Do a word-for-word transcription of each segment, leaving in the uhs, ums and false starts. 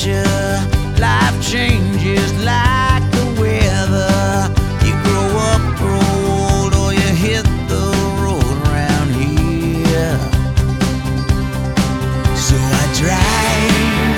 you. Life changes like the weather. You grow up, grow old, or you hit the road around here. So I drive,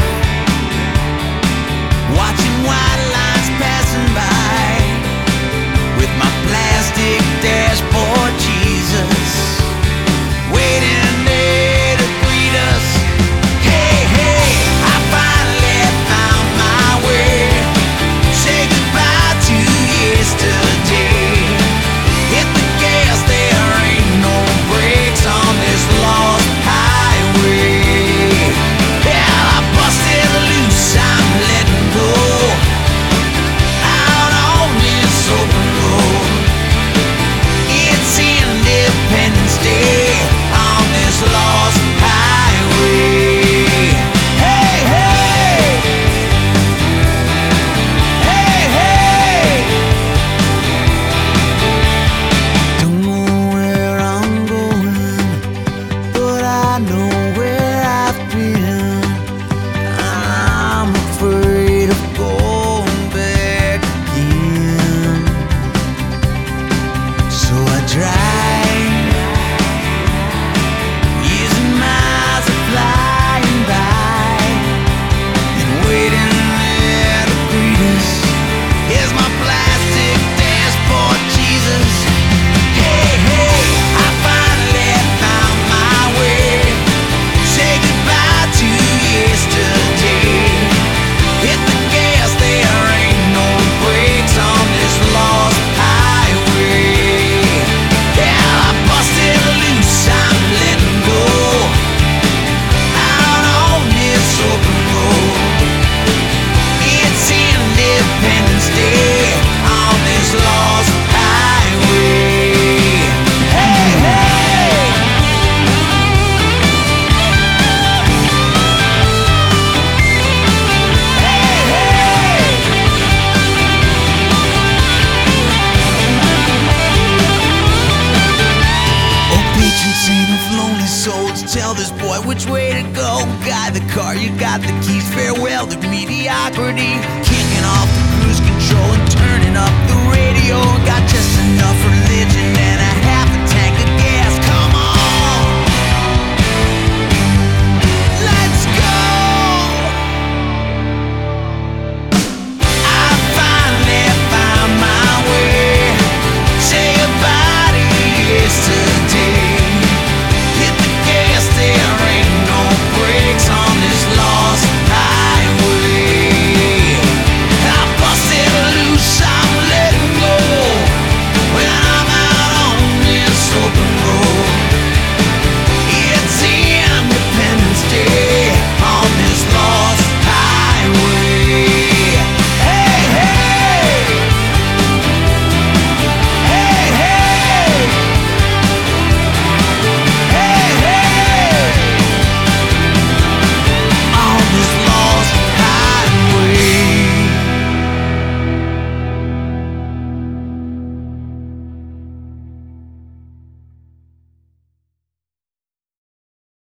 watching white lines passing by, with my plastic dashboard Jesus waiting there to greet us. Hey, hey, I finally found my way. Say goodbye to yesterday. Hit the gas, there ain't no brakes on this lost highway. Well, I busted loose, I'm letting go out on this open road. It's Independence Day on this lost highway. Hey, hey, hey, hey. Don't know where I'm going, but I know where I've been. I'm afraid of going back again. So I drive, using miles of flying by, and waiting there to greet us is my plastic dashboard Jesus. Hey, hey, I finally found my way. Say goodbye to yesterday. Hit the gas, there ain't no brakes on this lost highway. Yeah, I busted loose, I'm letting go out on this open road. It's Independence Day on this lost highway. Hey, hey. Hey, hey. Oh, patron saint of lonely souls, tell this boy which way to go. Guide the car, you got the keys. Farewell to mediocrity. Kicking off the cruise control and turning up the radio. Got just enough for